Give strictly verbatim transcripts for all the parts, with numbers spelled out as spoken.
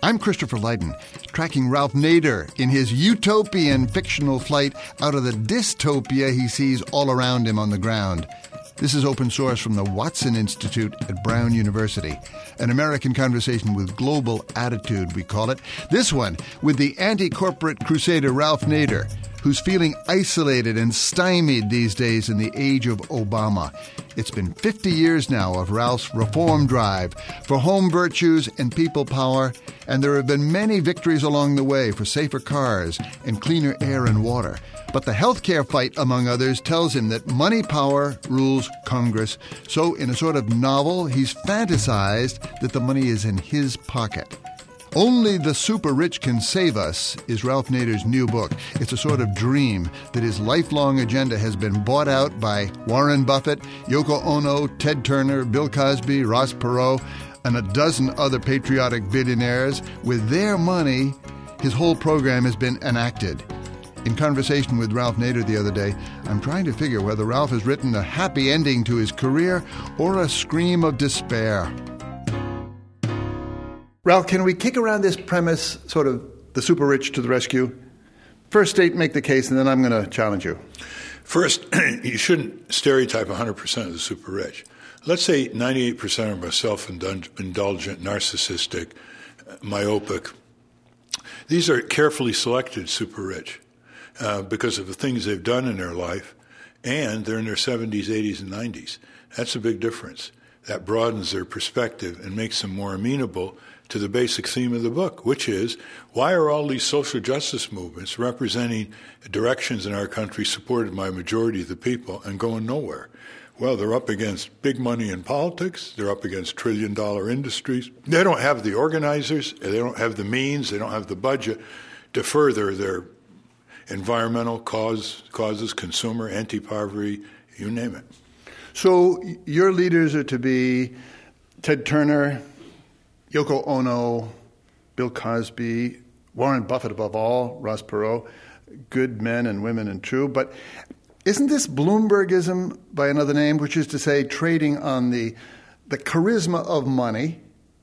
I'm Christopher Lydon, tracking Ralph Nader in his utopian fictional flight out of the dystopia he sees all around him on the ground. This is open source from the Watson Institute at Brown University. An American conversation with global attitude, we call it. This one with the anti-corporate crusader Ralph Nader, who's feeling isolated and stymied these days in the age of Obama. It's been fifty years now of Ralph's reform drive for home virtues and people power, and there have been many victories along the way for safer cars and cleaner air and water. But the healthcare fight, among others, tells him that money power rules Congress. So in a sort of novel, he's fantasized that the money is in his pocket. Only the Super Rich Can Save Us is Ralph Nader's new book. It's a sort of dream that his lifelong agenda has been bought out by Warren Buffett, Yoko Ono, Ted Turner, Bill Cosby, Ross Perot, and a dozen other patriotic billionaires. With their money, his whole program has been enacted. In conversation with Ralph Nader the other day, I'm trying to figure whether Ralph has written a happy ending to his career or a scream of despair. Ralph, can we kick around this premise, sort of the super rich to the rescue? First, state, make the case, and then I'm going to challenge you. First, you shouldn't stereotype one hundred percent of the super rich. Let's say ninety-eight percent are self-indulgent, narcissistic, myopic. These are carefully selected super rich uh, because of the things they've done in their life, and they're in their seventies, eighties, and nineties. That's a big difference. That broadens their perspective and makes them more amenable to the basic theme of the book, which is, why are all these social justice movements representing directions in our country supported by a majority of the people and going nowhere? Well, they're up against big money in politics. They're up against trillion-dollar industries. They don't have the organizers. They don't have the means. They don't have the budget to further their environmental cause, causes, consumer, anti-poverty, you name it. So your leaders are to be Ted Turner, Yoko Ono, Bill Cosby, Warren Buffett above all, Ross Perot, good men and women and true. But isn't this Bloombergism by another name, which is to say trading on the the charisma of money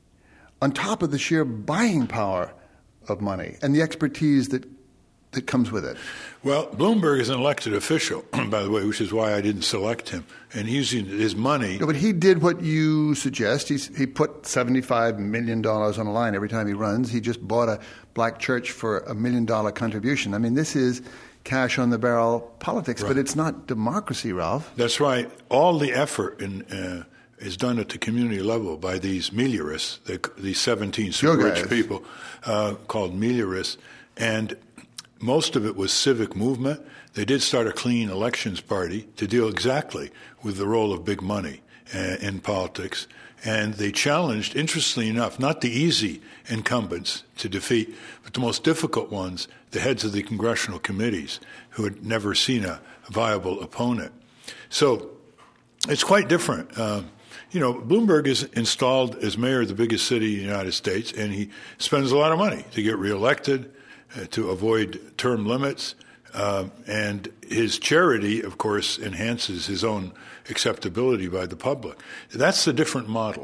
on top of the sheer buying power of money and the expertise that that comes with it? Well, Bloomberg is an elected official, by the way, which is why I didn't select him. And using his money... No, but he did what you suggest. He's, he put seventy-five million dollars on the line every time he runs. He just bought a black church for a million-dollar contribution. I mean, this is cash-on-the-barrel politics, right. But it's not democracy, Ralph. That's right. All the effort in, uh, is done at the community level by these meliorists, these seventeen super-rich people uh, called meliorists. And... most of it was civic movement. They did start a clean elections party to deal exactly with the role of big money uh, in politics. And they challenged, interestingly enough, not the easy incumbents to defeat, but the most difficult ones, the heads of the congressional committees, who had never seen a viable opponent. So it's quite different. Uh, you know, Bloomberg is installed as mayor of the biggest city in the United States, and he spends a lot of money to get reelected, Uh, to avoid term limits. Uh, and his charity, of course, enhances his own acceptability by the public. That's a different model.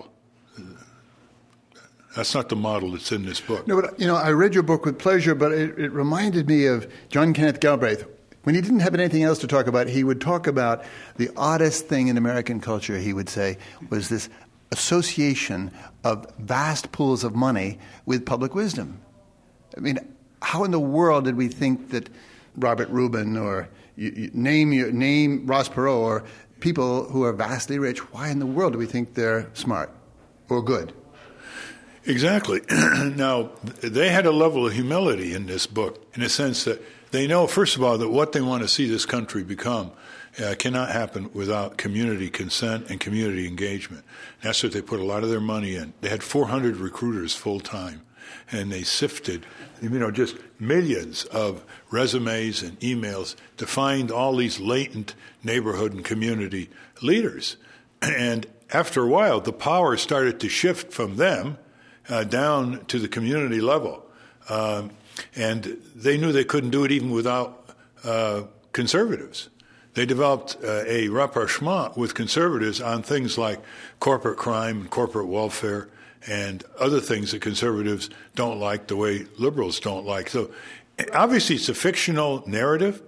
That's not the model that's in this book. No, but, you know, I read your book with pleasure, but it, it reminded me of John Kenneth Galbraith. When he didn't have anything else to talk about, he would talk about the oddest thing in American culture, he would say, was this association of vast pools of money with public wisdom. I mean, how in the world did we think that Robert Rubin or you, you name your name Ross Perot or people who are vastly rich? Why in the world do we think they're smart or good? Exactly. Now, they had a level of humility in this book, in the sense that they know, first of all, that what they want to see this country become uh, cannot happen without community consent and community engagement. That's what they put a lot of their money in. They had four hundred recruiters full time, and they sifted, you know, just millions of resumes and emails to find all these latent neighborhood and community leaders. And after a while, the power started to shift from them uh, down to the community level. Um, and they knew they couldn't do it even without uh, conservatives. They developed uh, a rapprochement with conservatives on things like corporate crime and corporate welfare and other things that conservatives don't like the way liberals don't like. So obviously it's a fictional narrative,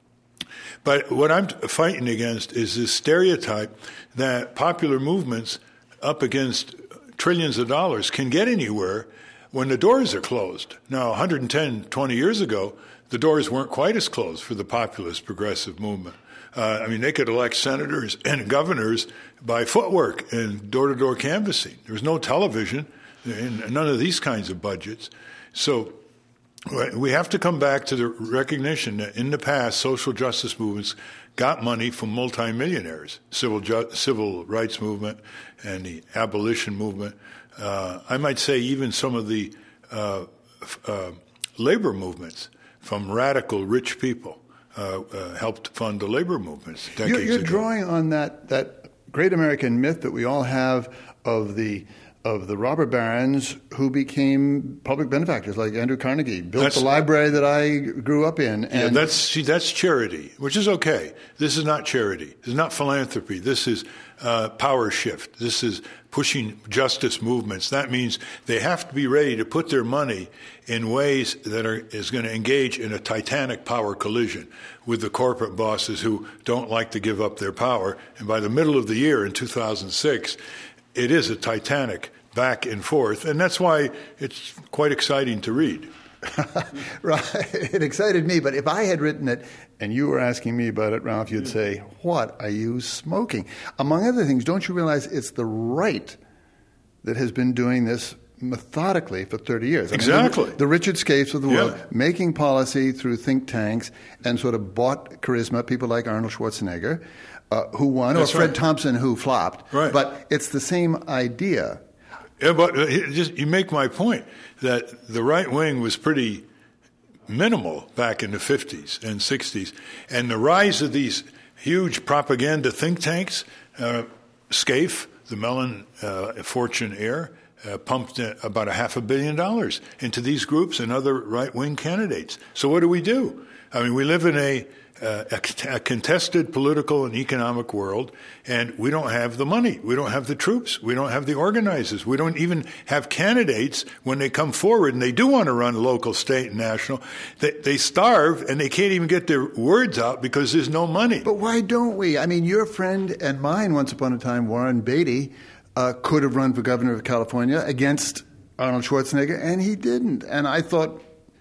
but what I'm fighting against is this stereotype that popular movements up against trillions of dollars can get anywhere when the doors are closed. Now, one hundred ten, twenty years ago, the doors weren't quite as closed for the populist progressive movement. Uh, I mean, they could elect senators and governors by footwork and door-to-door canvassing. There was no television and none of these kinds of budgets. So we have to come back to the recognition that in the past, social justice movements got money from multimillionaires, civil ju- civil rights movement and the abolition movement. Uh, I might say even some of the uh, uh, labor movements from radical rich people uh, uh, helped fund the labor movements decades you're, you're ago. drawing on that, that great American myth that we all have of the of the robber barons who became public benefactors, like Andrew Carnegie, built that's, the library that I grew up in. And yeah, that's see, that's charity, which is okay. This is not charity. This is not philanthropy. This is uh, power shift. This is pushing justice movements. That means they have to be ready to put their money in ways that are is going to engage in a titanic power collision with the corporate bosses who don't like to give up their power. And by the middle of the year in two thousand six, it is a titanic back and forth, and that's why it's quite exciting to read. Right. It excited me, but if I had written it and you were asking me about it, Ralph, you'd say, what are you smoking? Among other things, don't you realize it's the right that has been doing this methodically for thirty years? I exactly. mean, the, the Richard Scapes of the world, yeah. making policy through think tanks and sort of bought charisma, people like Arnold Schwarzenegger, uh, who won, That's or Fred right. Thompson, who flopped. Right. But it's the same idea. Yeah, but just, you make my point that the right wing was pretty minimal back in the fifties and sixties. And the rise of these huge propaganda think tanks, uh, Scaife, the Mellon uh, fortune heir, uh, pumped about a half a billion dollars into these groups and other right-wing candidates. So what do we do? I mean, we live in a Uh, a, a contested political and economic world, and we don't have the money. We don't have the troops. We don't have the organizers. We don't even have candidates when they come forward and they do want to run local, state, and national. They, they starve, and they can't even get their words out because there's no money. But why don't we? I mean, your friend and mine, once upon a time, Warren Beatty, uh, could have run for governor of California against Arnold Schwarzenegger, and he didn't. And I thought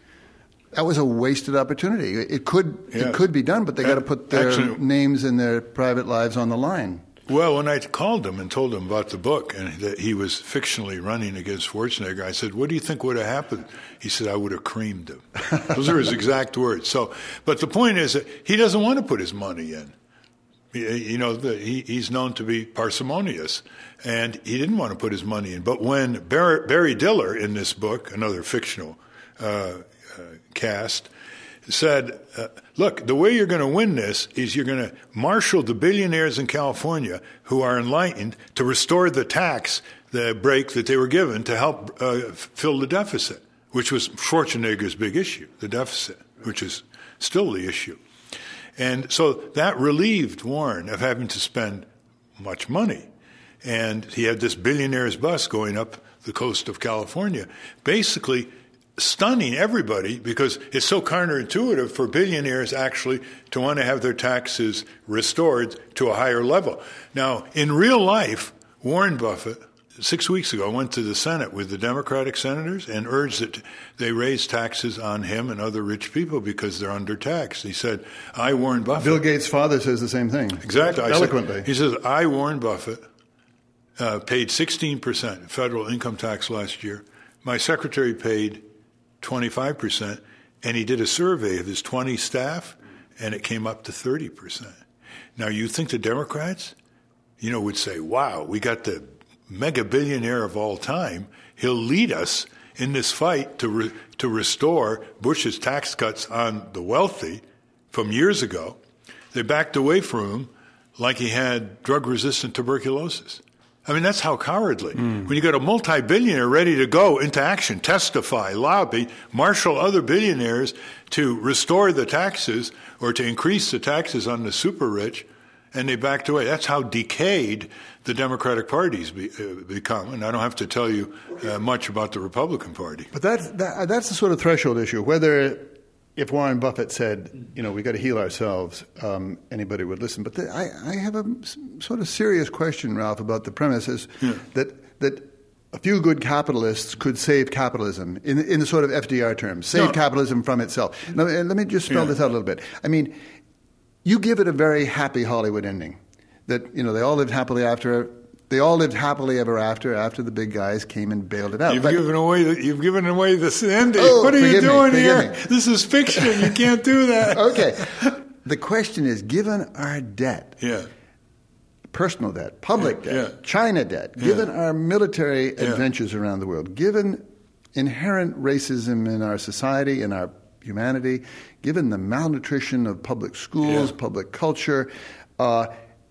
that was a wasted opportunity. It could yeah. it could be done, but they got to put their Actually, names and their private lives on the line. Well, when I called him and told him about the book and that he was fictionally running against Schwarzenegger, I said, "What do you think would have happened?" He said, "I would have creamed him." Those are his exact words. So, but the point is that he doesn't want to put his money in. You know, the, he, he's known to be parsimonious, and he didn't want to put his money in. But when Barry, Barry Diller in this book, another fictional uh, uh, cast, said, uh, look, the way you're going to win this is you're going to marshal the billionaires in California who are enlightened to restore the tax the break that they were given to help uh, fill the deficit, which was Schwarzenegger's big issue, the deficit, which is still the issue. And so that relieved Warren of having to spend much money. And he had this billionaire's bus going up the coast of California, basically stunning everybody because it's so counterintuitive for billionaires actually to want to have their taxes restored to a higher level. Now, in real life, Warren Buffett, six weeks ago, went to the Senate with the Democratic senators and urged that they raise taxes on him and other rich people because they're undertaxed. He said, I, Warren Buffett. Bill Gates' father says the same thing. Exactly. Eloquently. Said, he says, I, Warren Buffett, uh, paid sixteen percent federal income tax last year. My secretary paid twenty-five percent, and he did a survey of his twenty staff, and it came up to thirty percent. Now, you think the Democrats, you know, would say, wow, we got the mega billionaire of all time. He'll lead us in this fight to re- to restore Bush's tax cuts on the wealthy from years ago. They backed away from him like he had drug-resistant tuberculosis. I mean, that's how cowardly. Mm. When you got a multi-billionaire ready to go into action, testify, lobby, marshal other billionaires to restore the taxes or to increase the taxes on the super rich, and they backed away. That's how decayed the Democratic parties be, uh, become. And I don't have to tell you uh, much about the Republican Party. But that, that, that's the sort of threshold issue. Whether if Warren Buffett said, you know, we got to heal ourselves, um, anybody would listen. But the, I, I have a sort of serious question, Ralph, about the premises yeah. that that a few good capitalists could save capitalism in in the sort of F D R terms, save no. capitalism from itself. Now, let me just spell yeah. this out a little bit. I mean, you give it a very happy Hollywood ending, that you know they all lived happily after. They all lived happily ever after. After the big guys came and bailed it out. You've but, given away. The, you've given away this ending. Oh, what are you doing me, here? me. This is fiction. You can't do that. Okay. The question is, given our debt, yeah, personal debt, public yeah, debt, yeah. China debt, yeah. given our military yeah. adventures around the world, given inherent racism in our society, in our humanity, given the malnutrition of public schools, yeah. public culture. Uh,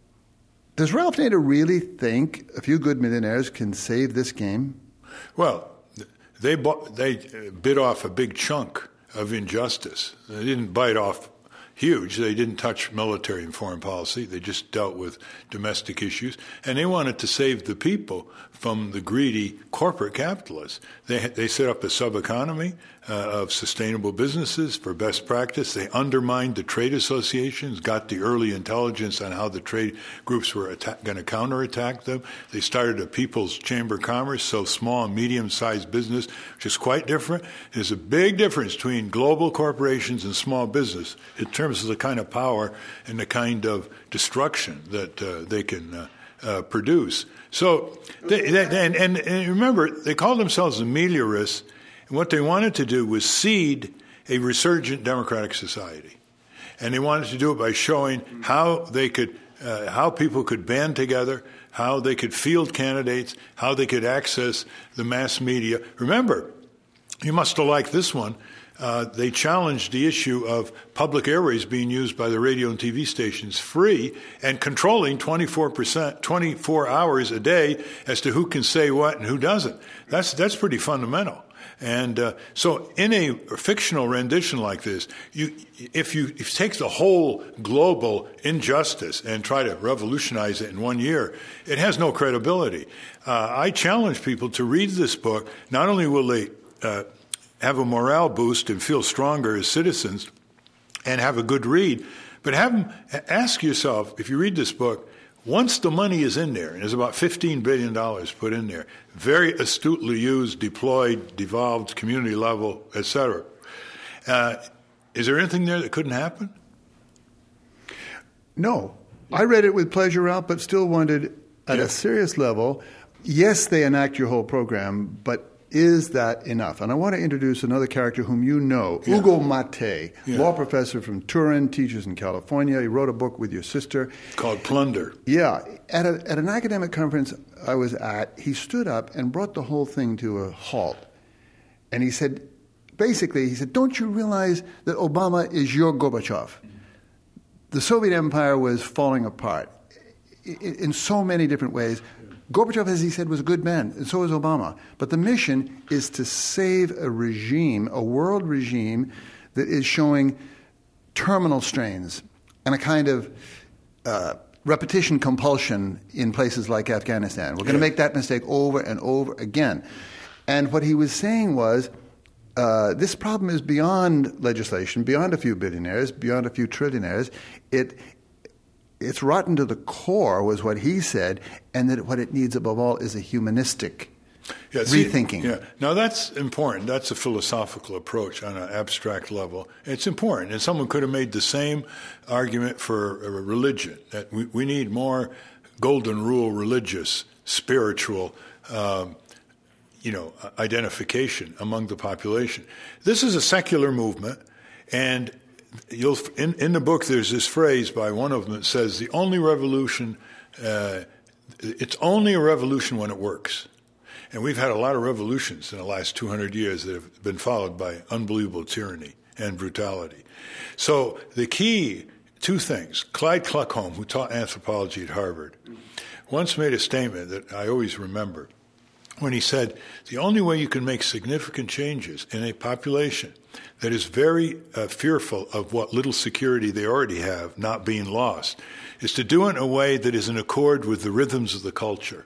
Does Ralph Nader really think a few good millionaires can save this game? Well, they bought, they bit off a big chunk of injustice. They didn't bite off huge. They didn't touch military and foreign policy. They just dealt with domestic issues. And they wanted to save the people from the greedy corporate capitalists. They they set up a sub-economy uh, of sustainable businesses for best practice. They undermined the trade associations, got the early intelligence on how the trade groups were atta- going to counterattack them. They started a People's Chamber of Commerce, so small and medium-sized business, which is quite different. There's a big difference between global corporations and small business in terms of the kind of power and the kind of destruction that uh, they can uh, uh, produce. So, they, they, and, and, and remember, they called themselves ameliorists, and what they wanted to do was seed a resurgent democratic society. And they wanted to do it by showing how they could, uh, how people could band together, how they could field candidates, how they could access the mass media. Remember, you must have liked this one. Uh, they challenged the issue of public airways being used by the radio and T V stations free and controlling twenty-four percent, twenty-four hours a day as to who can say what and who doesn't. That's that's pretty fundamental. And uh, so in a fictional rendition like this, you, if, you, if you take the whole global injustice and try to revolutionize it in one year, it has no credibility. Uh, I challenge people to read this book. Not only will they uh, have a morale boost and feel stronger as citizens and have a good read, but have them ask yourself, if you read this book, once the money is in there, and there's about fifteen billion dollars put in there, very astutely used, deployed, devolved, community level, et cetera, uh, is there anything there that couldn't happen? No. I read it with pleasure, Ralph, but still wondered, at yeah. a serious level, yes, they enact your whole program, but is that enough? And I want to introduce another character whom you know, yeah. Ugo Mattei, yeah. law professor from Turin, teaches in California. He wrote a book with your sister. Called Plunder. Yeah. At, a, at an academic conference I was at, he stood up and brought the whole thing to a halt. And he said, basically, he said, don't you realize that Obama is your Gorbachev? The Soviet Empire was falling apart in, in so many different ways. Gorbachev, as he said, was a good man, and so was Obama. But the mission is to save a regime, a world regime, that is showing terminal strains and a kind of uh, repetition compulsion in places like Afghanistan. We're going to make that mistake over and over again. And what he was saying was, uh, this problem is beyond legislation, beyond a few billionaires, beyond a few trillionaires. It It's rotten to the core, was what he said, and that what it needs above all is a humanistic yeah, see, rethinking. Yeah. Now, that's important. That's a philosophical approach on an abstract level. It's important. And someone could have made the same argument for religion, that we, we need more golden rule religious, spiritual, um, you know, identification among the population. This is a secular movement, and You'll, in, in the book, there's this phrase by one of them that says, the only revolution, uh, it's only a revolution when it works. And we've had a lot of revolutions in the last two hundred years that have been followed by unbelievable tyranny and brutality. So the key, two things. Clyde Kluckholm, who taught anthropology at Harvard, once made a statement that I always remember when he said, the only way you can make significant changes in a population that is very uh, fearful of what little security they already have not being lost is to do it in a way that is in accord with the rhythms of the culture.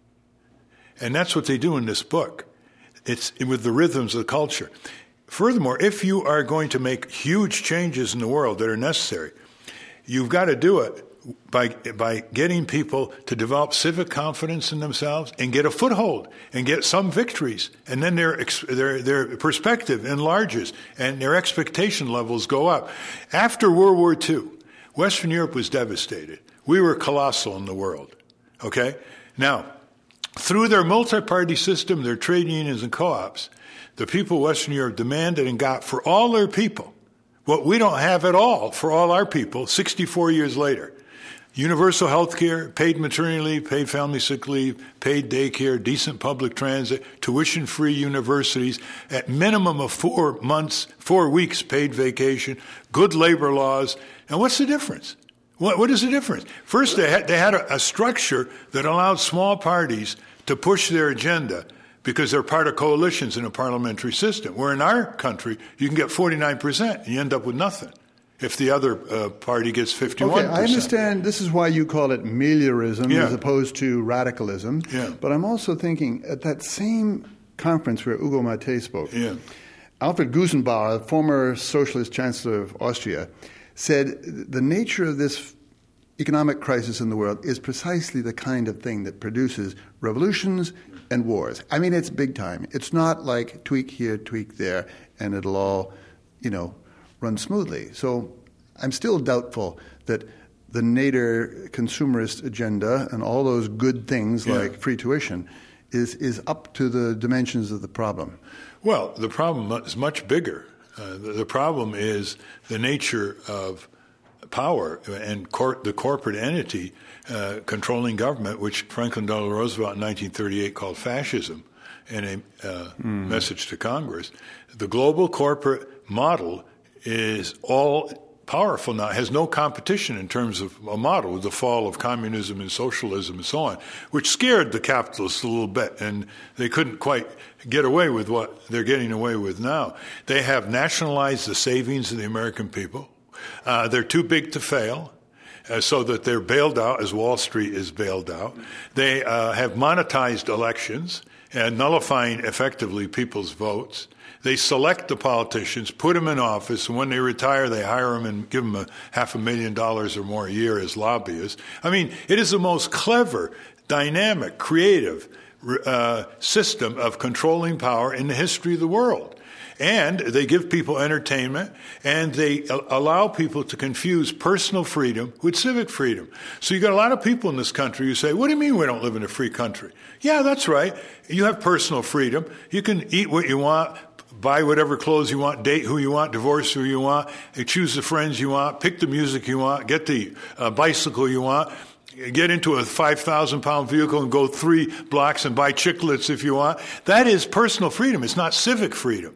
And that's what they do in this book. It's with the rhythms of the culture. Furthermore, if you are going to make huge changes in the world that are necessary, you've got to do it by by getting people to develop civic confidence in themselves and get a foothold and get some victories. And then their their their perspective enlarges and their expectation levels go up. After World War Two, Western Europe was devastated. We were colossal in the world. Okay? Now, through their multi-party system, their trade unions and co-ops, the people of Western Europe demanded and got for all their people what we don't have at all for all our people sixty-four years later. Universal health care, paid maternity leave, paid family sick leave, paid daycare, decent public transit, tuition-free universities, at minimum of four months, four weeks paid vacation, good labor laws. And what's the difference? What, what is the difference? First, they had, they had a, a structure that allowed small parties to push their agenda because they're part of coalitions in a parliamentary system, where in our country, you can get forty-nine percent and you end up with nothing if the other uh, party gets fifty-one percent. Okay, I understand this is why you call it meliorism yeah. as opposed to radicalism. Yeah. But I'm also thinking at that same conference where Ugo Maté spoke, yeah. Alfred Gusenbauer, former socialist chancellor of Austria, said the nature of this economic crisis in the world is precisely the kind of thing that produces revolutions and wars. I mean, it's big time. It's not like tweak here, tweak there, and it'll all, you know, run smoothly. So I'm still doubtful that the Nader consumerist agenda and all those good things yeah. like free tuition is, is up to the dimensions of the problem. Well, the problem is much bigger. Uh, the, the problem is the nature of power and cor- the corporate entity uh, controlling government, which Franklin Delano Roosevelt in nineteen thirty-eight called fascism in a uh, mm. message to Congress. The global corporate model is all powerful now, has no competition in terms of a model, with the fall of communism and socialism and so on, which scared the capitalists a little bit, and they couldn't quite get away with what they're getting away with now. They have nationalized the savings of the American people. Uh, they're too big to fail, uh, so that they're bailed out as Wall Street is bailed out. They uh, have monetized elections and nullifying effectively people's votes. They select the politicians, put them in office, and when they retire, they hire them and give them a half a million dollars or more a year as lobbyists. I mean, it is the most clever, dynamic, creative uh, system of controlling power in the history of the world. And they give people entertainment, and they allow people to confuse personal freedom with civic freedom. So you got a lot of people in this country who say, what do you mean we don't live in a free country? Yeah, that's right. You have personal freedom. You can eat what you want, buy whatever clothes you want, date who you want, divorce who you want, choose the friends you want, pick the music you want, get the uh, bicycle you want, get into a five thousand pound vehicle and go three blocks and buy chiclets if you want. That is personal freedom. It's not civic freedom.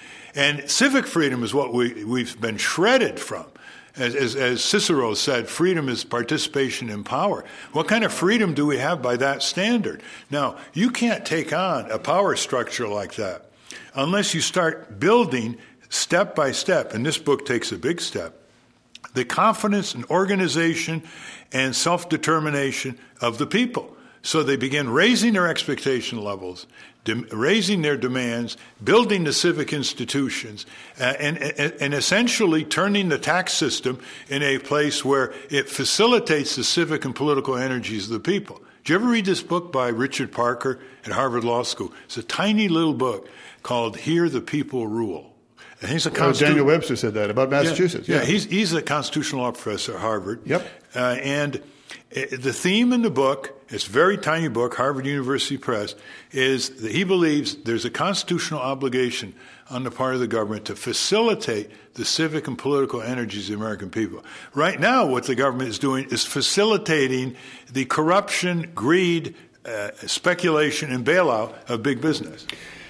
And civic freedom is what we, we've been shredded from. As, as, as Cicero said, freedom is participation in power. What kind of freedom do we have by that standard? Now, you can't take on a power structure like that unless you start building step by step, and this book takes a big step, the confidence and organization and self-determination of the people. So they begin raising their expectation levels, de- raising their demands, building the civic institutions, uh, and, and, and essentially turning the tax system in a place where it facilitates the civic and political energies of the people. Did you ever read this book by Richard Parker at Harvard Law School? It's a tiny little book called Here the People Rule. And he's a oh, constitu- Daniel Webster said that about Massachusetts. Yeah, yeah. yeah he's, he's a constitutional law professor at Harvard. Yep. Uh, and the theme in the book, it's a very tiny book, Harvard University Press, is that he believes there's a constitutional obligation on the part of the government to facilitate the civic and political energies of the American people. Right now, what the government is doing is facilitating the corruption, greed, uh, speculation, and bailout of big business.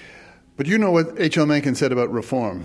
But you know what H L Mencken said about reform,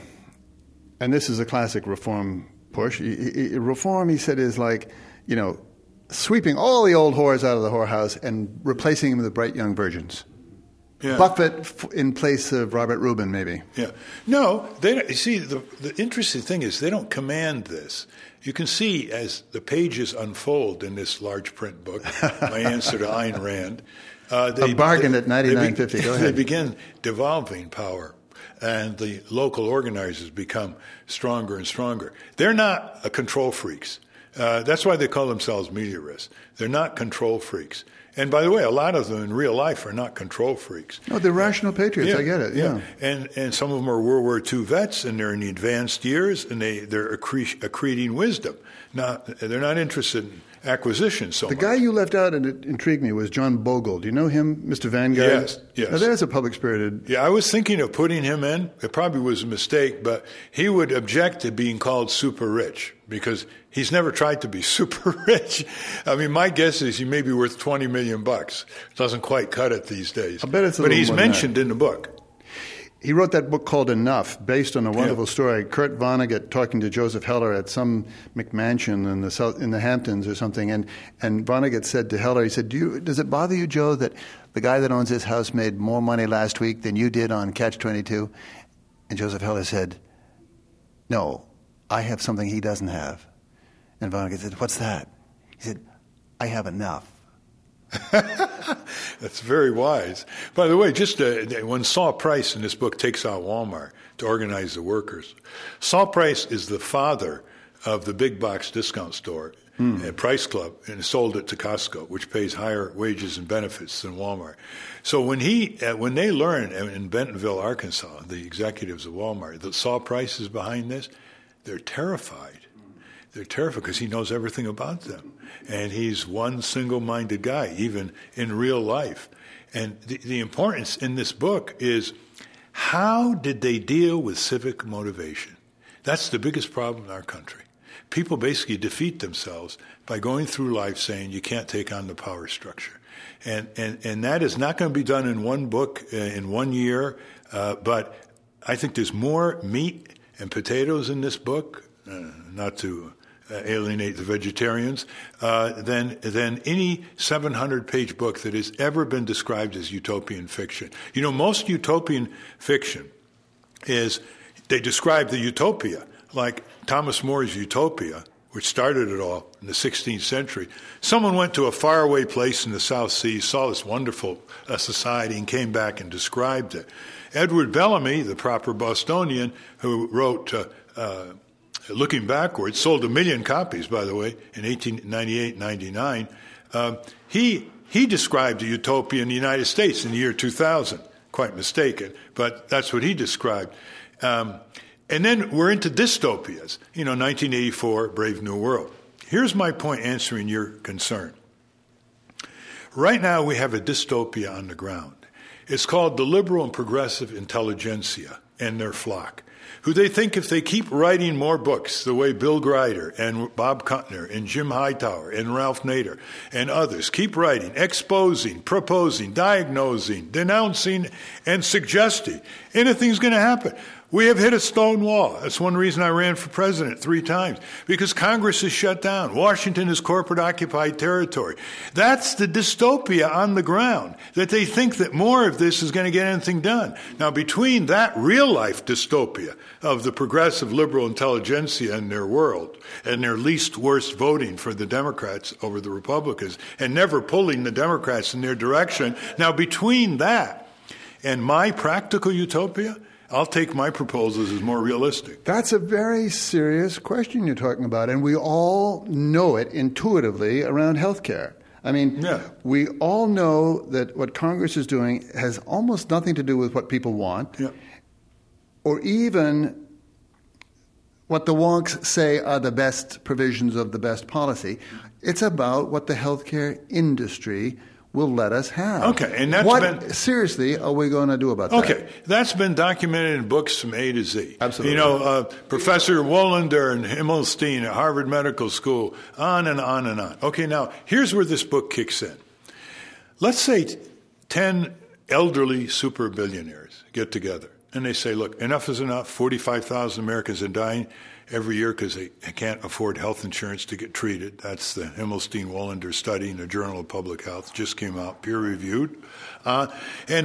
and this is a classic reform push. He, he, reform, he said, is like, you know, sweeping all the old whores out of the whorehouse and replacing them with bright young virgins. Yeah. Buffett in place of Robert Rubin, maybe. Yeah. No, they don't, you see, the, the interesting thing is they don't command this. You can see as the pages unfold in this large print book, my answer to Ayn Rand. Uh, they, a bargain they, at ninety-nine fifty. Go ahead. They begin devolving power, and the local organizers become stronger and stronger. They're not uh, control freaks. Uh, that's why they call themselves meliorists. They're not control freaks. And by the way, a lot of them in real life are not control freaks. Oh, they're rational patriots. Yeah, I get it. Yeah. yeah. And and some of them are World War Two vets, and they're in the advanced years, and they, they're accre- accreting wisdom. Not, they're not interested in acquisition so the much. The guy you left out, and it intrigued me, was John Bogle. Do you know him, Mister Vanguard? Yes, yes. Now, there's a public-spirited... Yeah, I was thinking of putting him in. It probably was a mistake, but he would object to being called super rich because he's never tried to be super rich. I mean, my guess is he may be worth twenty million bucks. Doesn't quite cut it these days. I bet it's a But little he's more than mentioned that. in the book. He wrote that book called Enough, based on a wonderful Yeah. story. Kurt Vonnegut talking to Joseph Heller at some McMansion in the South, in the Hamptons or something, and, and Vonnegut said to Heller, he said, Do you, does it bother you, Joe, that the guy that owns this house made more money last week than you did on Catch twenty-two? And Joseph Heller said, no, I have something he doesn't have. And Vonnegut said, what's that? He said, I have enough. That's very wise. By the way, just uh, when Saul Price in this book takes out Walmart to organize the workers, Saul Price is the father of the big box discount store, mm. uh, Price Club, and sold it to Costco, which pays higher wages and benefits than Walmart. So when he, uh, when they learn in Bentonville, Arkansas, the executives of Walmart, that Saul Price is behind this, they're terrified. They're terrified because he knows everything about them. And he's one single-minded guy, even in real life. And the, the importance in this book is how did they deal with civic motivation? That's the biggest problem in our country. People basically defeat themselves by going through life saying you can't take on the power structure. And, and, and that is not going to be done in one book, uh, in one year. Uh, but I think there's more meat and potatoes in this book, uh, not to uh, alienate the vegetarians, uh, than than any seven hundred page book that has ever been described as utopian fiction. You know, most utopian fiction is they describe the utopia, like Thomas More's Utopia, which started it all in the sixteenth century. Someone went to a faraway place in the South Seas, saw this wonderful uh, society, and came back and described it. Edward Bellamy, the proper Bostonian, who wrote uh, uh, Looking Backwards, sold a million copies, by the way, in eighteen ninety-eight ninety-nine. Uh, he, he described a utopia in the United States in the year two thousand. Quite mistaken, but that's what he described. Um, and then we're into dystopias. You know, nineteen eighty-four, Brave New World. Here's my point answering your concern. Right now we have a dystopia on the ground. It's called the liberal and progressive intelligentsia and their flock, who they think if they keep writing more books the way Bill Grider and Bob Kuttner and Jim Hightower and Ralph Nader and others keep writing, exposing, proposing, diagnosing, denouncing, and suggesting, anything's going to happen. We have hit a stone wall. That's one reason I ran for president three times, because Congress is shut down. Washington is corporate-occupied territory. That's the dystopia on the ground, that they think that more of this is going to get anything done. Now, between that real-life dystopia of the progressive liberal intelligentsia in their world and their least worst voting for the Democrats over the Republicans and never pulling the Democrats in their direction, now between that and my practical utopia, I'll take my proposals as more realistic. That's a very serious question you're talking about, and we all know it intuitively around health care. I mean, yeah. we all know that what Congress is doing has almost nothing to do with what people want, yeah. or even what the wonks say are the best provisions of the best policy. It's about what the healthcare industry will let us have. Okay, and that's what, been... seriously, are we going to do about that? Okay, that's been documented in books from A to Z. Absolutely. You know, uh, Professor Wollender and Himmelstein at Harvard Medical School, on and on and on. Okay, now, here's where this book kicks in. Let's say ten elderly super billionaires get together, and they say, look, enough is enough. forty-five thousand Americans are dying every year because they can't afford health insurance to get treated. That's the Himmelstein-Wollender study in the Journal of Public Health. Just came out, peer-reviewed. Uh, and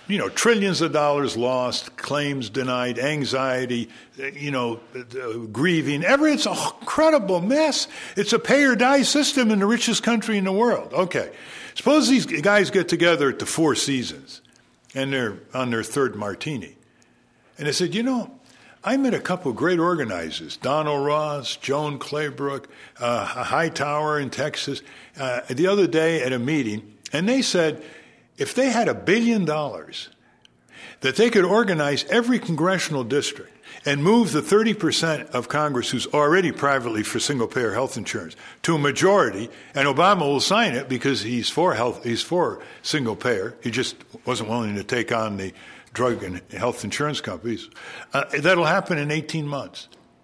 you know, trillions of dollars lost, claims denied, anxiety, you know, uh, grieving. Every, it's an incredible mess. It's a pay-or-die system in the richest country in the world. Okay. Suppose these guys get together at the Four Seasons, and they're on their third martini. And they said, you know, I met a couple of great organizers, Donald Ross, Joan Claybrook, uh, Hightower in Texas, uh, the other day at a meeting, and they said if they had a billion dollars, that they could organize every congressional district and move the thirty percent of Congress who's already privately for single-payer health insurance to a majority, and Obama will sign it because he's for health, he's for single-payer. He just wasn't willing to take on the drug and health insurance companies. Uh, that'll happen in eighteen months.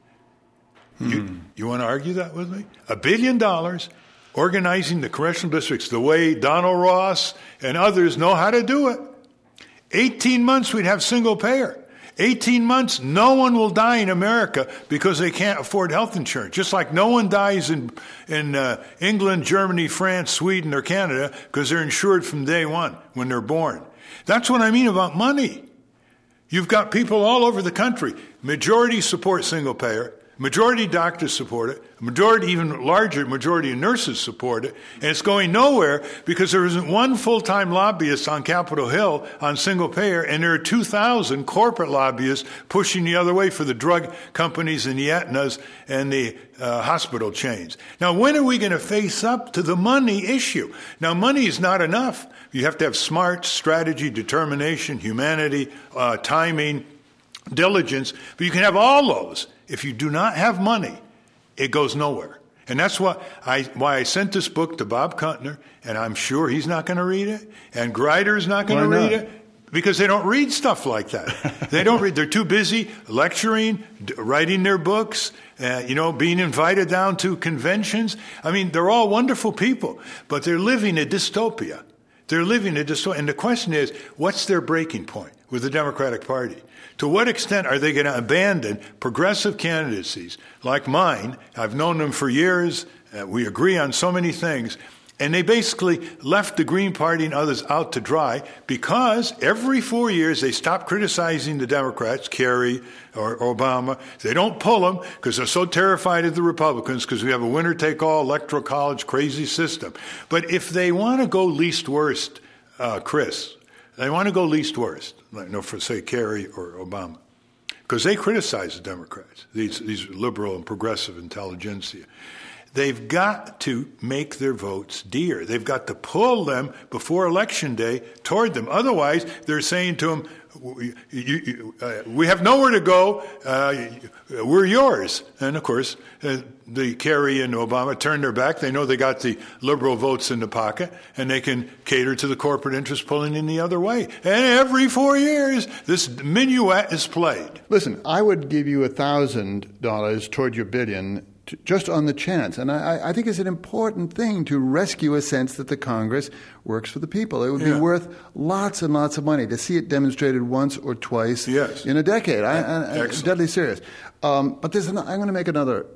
Hmm. You, you want to argue that with me? A billion dollars organizing the congressional districts the way Donald Ross and others know how to do it. eighteen months, we'd have single payer. eighteen months, no one will die in America because they can't afford health insurance. Just like no one dies in, in uh, England, Germany, France, Sweden, or Canada because they're insured from day one when they're born. That's what I mean about money. You've got people all over the country. Majority support single payer. Majority doctors support it. A majority, even larger majority of nurses support it. And it's going nowhere because there isn't one full-time lobbyist on Capitol Hill on single payer, and there are two thousand corporate lobbyists pushing the other way for the drug companies and the Aetnas and the uh, hospital chains. Now, when are we going to face up to the money issue? Now, money is not enough. You have to have smart strategy, determination, humanity, uh, timing, diligence. But you can have all those. If you do not have money, it goes nowhere. And that's why I, why I sent this book to Bob Kuntner, and I'm sure he's not going to read it, and Greider's not going to read it, because they don't read stuff like that. They don't read. They're too busy lecturing, d- writing their books, uh, you know, being invited down to conventions. I mean, they're all wonderful people, but they're living a dystopia. They're living a dystopia. And the question is, what's their breaking point with the Democratic Party? To what extent are they going to abandon progressive candidacies like mine? I've known them for years. Uh, we agree on so many things. And they basically left the Green Party and others out to dry because every four years they stop criticizing the Democrats, Kerry or Obama. They don't pull them because they're so terrified of the Republicans because we have a winner-take-all electoral college crazy system. But if they want to go least worst, uh, Chris, they want to go least worst, like, you know, for, say, Kerry or Obama, because they criticize the Democrats, these, these liberal and progressive intelligentsia. They've got to make their votes dear. They've got to pull them before Election Day toward them. Otherwise, they're saying to them, you, you, uh, we have nowhere to go. Uh, we're yours. And, of course, uh, the Kerry and Obama turn their back. They know they got the liberal votes in the pocket, and they can cater to the corporate interests pulling in the other way. And every four years, this minuet is played. Listen, I would give you one thousand dollars toward your billion just on the chance. And I, I think it's an important thing to rescue a sense that the Congress works for the people. It would yeah. be worth lots and lots of money to see it demonstrated once or twice yes. in a decade. I, I, I'm deadly serious. Um, but there's an, I'm going to make another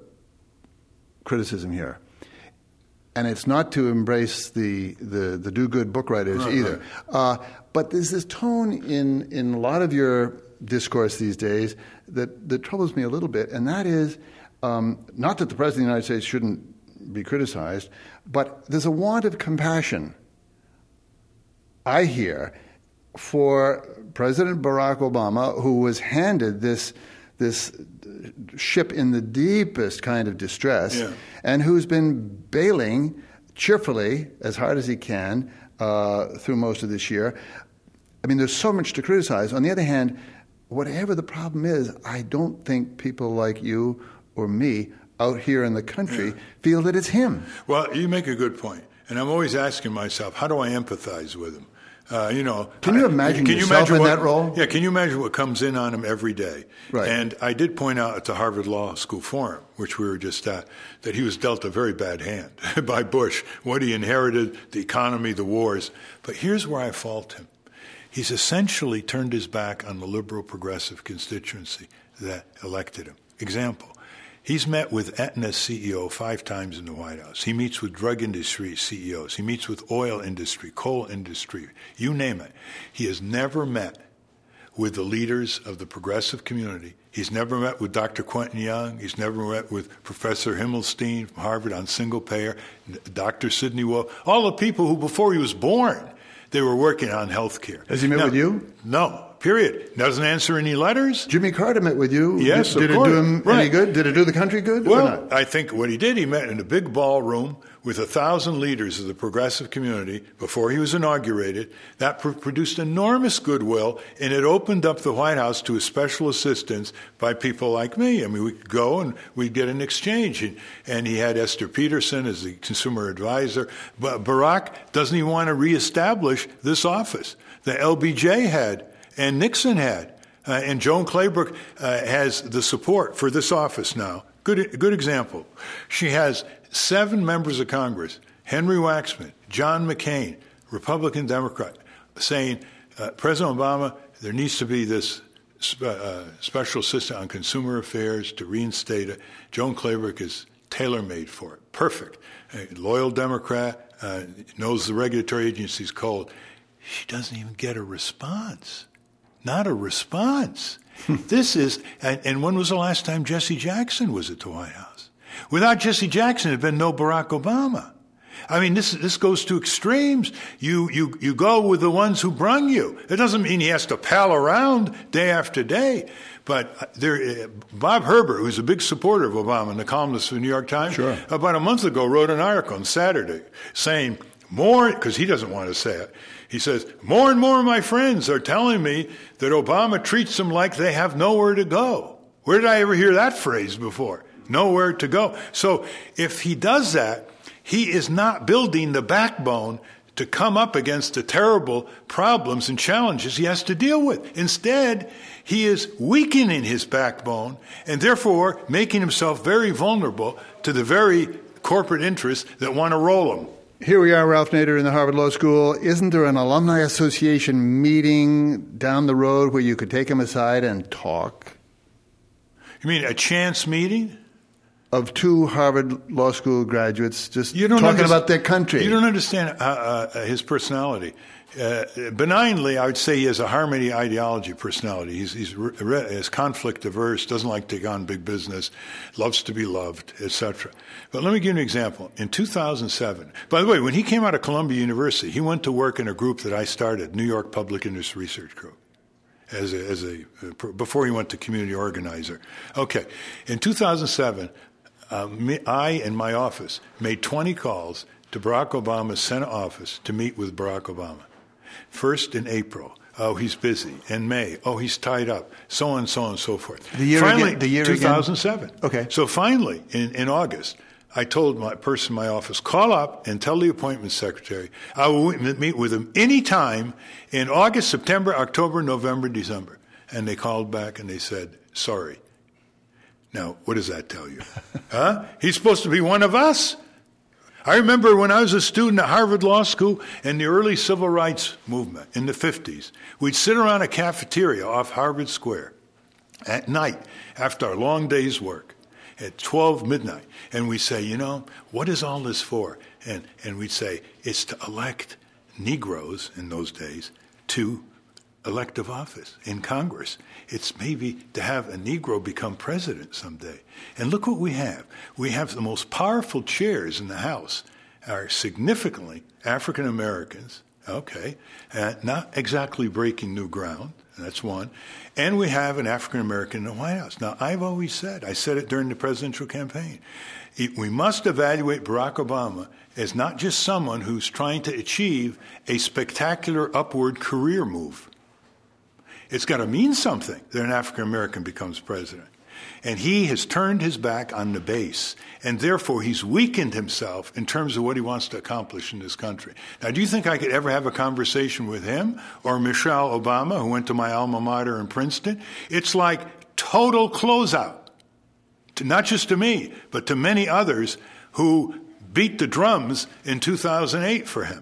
criticism here. And it's not to embrace the, the, the do-good book writers right, either. Right. Uh, but there's this tone in, in a lot of your discourse these days that, that troubles me a little bit, and that is Um, not that the President of the United States shouldn't be criticized, but there's a want of compassion, I hear, for President Barack Obama, who was handed this this ship in the deepest kind of distress, yeah. and who's been bailing cheerfully, as hard as he can, uh, through most of this year. I mean, there's so much to criticize. On the other hand, whatever the problem is, I don't think people like you or me out here in the country yeah. feel that it's him. Well, you make a good point. And I'm always asking myself, how do I empathize with him? Uh, you know, can you imagine can yourself you imagine in what, that role? Yeah, can you imagine what comes in on him every day? Right. And I did point out at the Harvard Law School Forum, which we were just at, that he was dealt a very bad hand by Bush, what he inherited, the economy, the wars. But here's where I fault him. He's essentially turned his back on the liberal progressive constituency that elected him. Example. He's met with Aetna's C E O five times in the White House. He meets with drug industry C E Os. He meets with oil industry, coal industry, you name it. He has never met with the leaders of the progressive community. He's never met with Doctor Quentin Young. He's never met with Professor Himmelstein from Harvard on single payer, Doctor Sidney Wolf, all the people who before he was born, they were working on health care. Has he met now, with you? No. Period. Doesn't answer any letters. Jimmy Carter met with you. Yes, Did, did of it course. do him right. any good? Did it do the country good well, or not? I think what he did, he met in a big ballroom with a thousand leaders of the progressive community before he was inaugurated. That pr- produced enormous goodwill, and it opened up the White House to a special assistance by people like me. I mean, we could go and we'd get an exchange. And, and he had Esther Peterson as the consumer advisor. But Barack doesn't even want to reestablish this office. The L B J had, and Nixon had. Uh, and Joan Claybrook uh, has the support for this office now. Good, good example. She has seven members of Congress, Henry Waxman, John McCain, Republican Democrat, saying, uh, President Obama, there needs to be this spe- uh, special assistant on consumer affairs to reinstate it. Joan Claybrook is tailor-made for it. Perfect. A loyal Democrat, uh, knows the regulatory agency's code. She doesn't even get a response. Not a response. This is, and, and when was the last time Jesse Jackson was at the White House? Without Jesse Jackson, there'd been no Barack Obama. I mean, this this goes to extremes. You you you go with the ones who brung you. It doesn't mean he has to pal around day after day. But there, Bob Herbert, who's a big supporter of Obama, and the columnist for the New York Times, sure. about a month ago wrote an article on Saturday saying more, because he doesn't want to say it. He says, more and more of my friends are telling me that Obama treats them like they have nowhere to go. Where did I ever hear that phrase before? Nowhere to go. So if he does that, he is not building the backbone to come up against the terrible problems and challenges he has to deal with. Instead, he is weakening his backbone and therefore making himself very vulnerable to the very corporate interests that want to roll him. Here we are, Ralph Nader, in the Harvard Law School. Isn't there an alumni association meeting down the road where you could take him aside and talk? You mean a chance meeting? Of two Harvard Law School graduates just you don't talking about their country. You don't understand uh, uh, his personality. Uh, benignly, I would say he has a harmony ideology personality. He's, he's re- re- is conflict averse, doesn't like to take on big business, loves to be loved, et cetera. But let me give you an example. In two thousand seven, by the way, when he came out of Columbia University, he went to work in a group that I started, New York Public Interest Research Group, as a, as a uh, before he went to community organizer. Okay, in two thousand seven, uh, me, I and my office made twenty calls to Barack Obama's Senate office to meet with Barack Obama. First in April, oh, he's busy. In May, oh, he's tied up. So on, so on, and so forth. The year finally, again, the year two thousand seven. Again? Okay. So finally, in, in August, I told my person in my office, call up and tell the appointment secretary I will meet with him any time in August, September, October, November, December. And they called back and they said, sorry. Now, what does that tell you? Huh? He's supposed to be one of us. I remember when I was a student at Harvard Law School in the early civil rights movement in the fifties, we'd sit around a cafeteria off Harvard Square at night after our long day's work at twelve midnight, and we'd say, you know, what is all this for? And, and we'd say, it's to elect Negroes in those days to elective office in Congress. It's maybe to have a Negro become president someday. And look what we have. We have the most powerful chairs in the House are significantly African Americans, okay, uh, not exactly breaking new ground, that's one. And we have an African American in the White House. Now, I've always said, I said it during the presidential campaign, it, we must evaluate Barack Obama as not just someone who's trying to achieve a spectacular upward career move. It's got to mean something that an African American becomes president. And he has turned his back on the base, and therefore he's weakened himself in terms of what he wants to accomplish in this country. Now, do you think I could ever have a conversation with him or Michelle Obama, who went to my alma mater in Princeton? It's like total closeout, to, not just to me, but to many others who beat the drums in two thousand eight for him.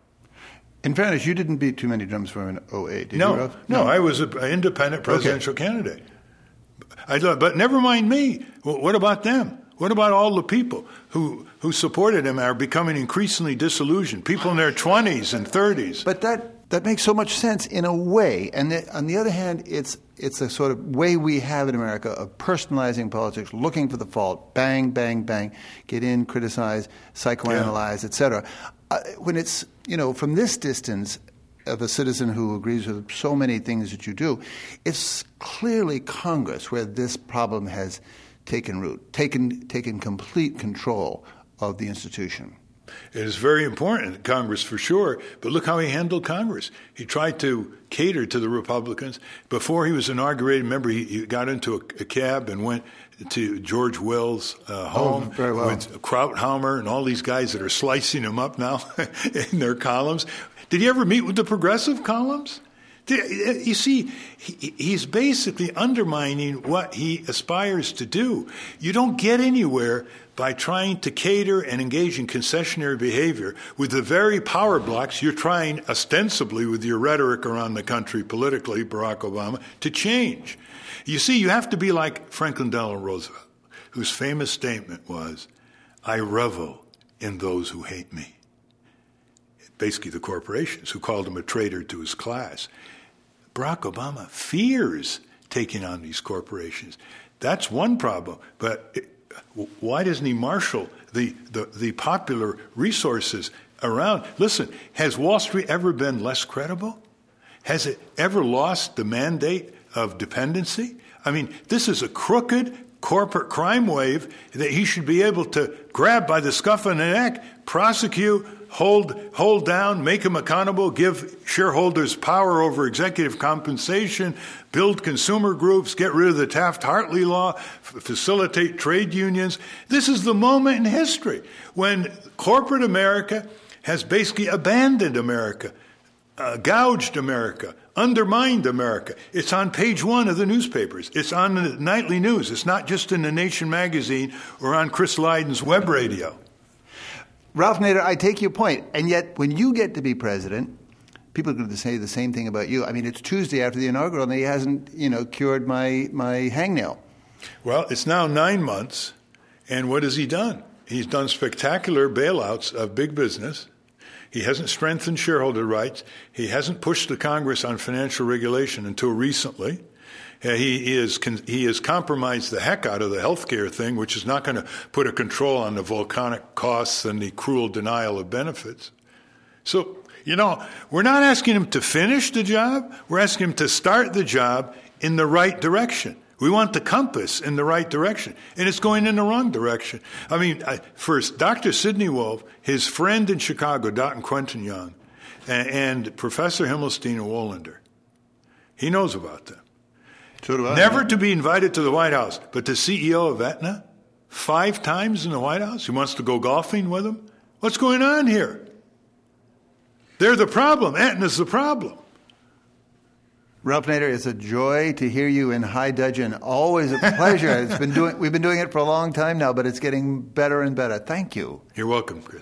In fairness, you didn't beat too many drums for him in oh eight, did no, you, Ralph? No, no, I was an independent presidential okay. candidate. I thought, but never mind me. Well, what about them? What about all the people who who supported him are becoming increasingly disillusioned? People in their twenties and thirties. But that, that makes so much sense in a way. And the, on the other hand, it's it's a sort of way we have in America of personalizing politics, looking for the fault, bang, bang, bang, get in, criticize, psychoanalyze, yeah. et cetera. Uh, when it's, you know, from this distance of a citizen who agrees with so many things that you do, it's clearly Congress where this problem has taken root, taken taken complete control of the institution. It is very important, Congress for sure, but look how he handled Congress. He tried to cater to the Republicans. Before he was inaugurated, remember, he, he got into a, a cab and went to George Will's uh, home oh, very well. with Krauthammer and all these guys that are slicing him up now in their columns. Did he ever meet with the progressive columns? You see, he's basically undermining what he aspires to do. You don't get anywhere by trying to cater and engage in concessionary behavior with the very power blocks you're trying ostensibly with your rhetoric around the country politically, Barack Obama, to change. You see, you have to be like Franklin Delano Roosevelt, whose famous statement was, "I revel in those who hate me." Basically the corporations who called him a traitor to his class. Barack Obama fears taking on these corporations. That's one problem. But it, why doesn't he marshal the, the, the popular resources around? Listen, has Wall Street ever been less credible? Has it ever lost the mandate of dependency? I mean, this is a crooked corporate crime wave that he should be able to grab by the scuff of the neck, prosecute, hold hold down, make them accountable, give shareholders power over executive compensation, build consumer groups, get rid of the Taft-Hartley law, f- facilitate trade unions. This is the moment in history when corporate America has basically abandoned America, uh, gouged America, undermined America. It's on page one of the newspapers. It's on the nightly news. It's not just in the Nation magazine or on Chris Lydon's web radio. Ralph Nader, I take your point, and yet when you get to be president, people are going to say the same thing about you. I mean, it's Tuesday after the inaugural, and he hasn't, you know, cured my my hangnail. Well, it's now nine months, and what has he done? He's done spectacular bailouts of big business. He hasn't strengthened shareholder rights. He hasn't pushed the Congress on financial regulation until recently. Uh, he is he has compromised the heck out of the health care thing, which is not going to put a control on the volcanic costs and the cruel denial of benefits. So, you know, we're not asking him to finish the job. We're asking him to start the job in the right direction. We want the compass in the right direction, and it's going in the wrong direction. I mean, I, first, Doctor Sidney Wolf, his friend in Chicago, Doctor Quentin Young, and, and Professor Himmelstein of Wollender, he knows about them. So do I. Never to be invited to the White House, but the C E O of Aetna, five times in the White House, he wants to go golfing with him. What's going on here? They're the problem. Aetna's the problem. Ralph Nader, it's a joy to hear you in high dudgeon. Always a pleasure. It's been doing, we've been doing it for a long time now, but it's getting better and better. Thank you. You're welcome, Chris.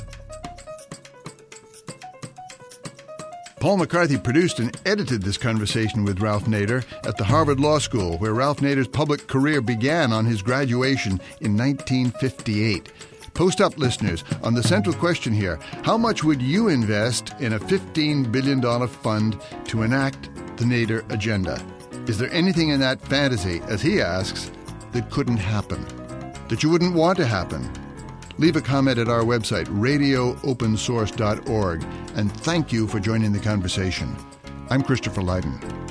Paul McCarthy produced and edited this conversation with Ralph Nader at the Harvard Law School, where Ralph Nader's public career began on his graduation in nineteen fifty-eight. Post up, listeners, on the central question here: how much would you invest in a fifteen billion dollars fund to enact the Nader agenda? Is there anything in that fantasy, as he asks, that couldn't happen, that you wouldn't want to happen? Leave a comment at our website, radio open source dot org, and thank you for joining the conversation. I'm Christopher Lydon.